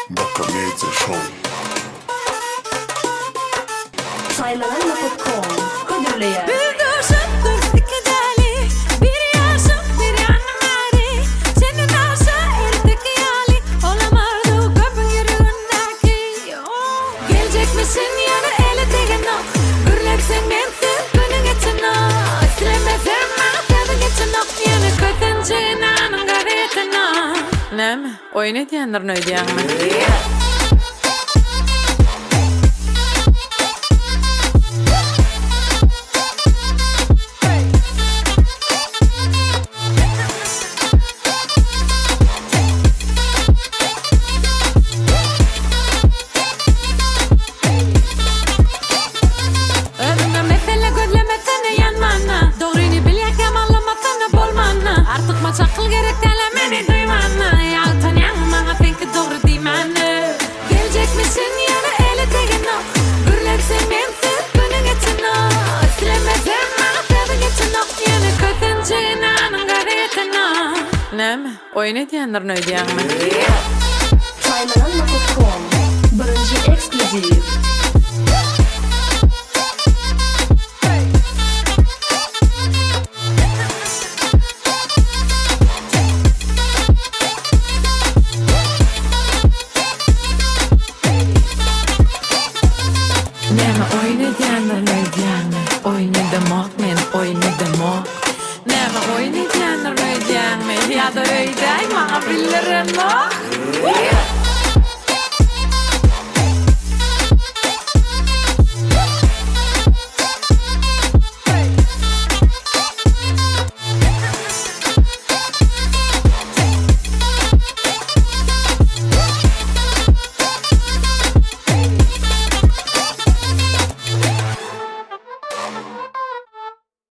Baka Media Show. Saylananla.com Kadirli'ye Bir duşuptur iki deli, biri yaşıp biri annemari. Senin aşa eriteki yali, olamardı kapın yürüğündeki. Gelecek misin yana ele tegen o, gürleksin mensin günün için o. Sileme verme tadı geçin o, yana kötünce nanın gariyetin o. Ne mi? Oyun ediyenlerin ödeyen mi? Çakıl gerek delemeni duymana. Yaltan yanmana finki doğru diymana. Gelecek misin yana ele tegen o, gürleksin mensin günün için o. Sileme verme tadı geçin o, yana kötünce nanın gariyetin o. Ne mi? Oyun ediyenlerin ödeyen mi? Saylananla.com Birinci ekskluzif Neme oynayacağınlar neydiğini oynadım men oynadım o. Neme oynayacağınlar neydiğini ya da öydey bana bilirim o.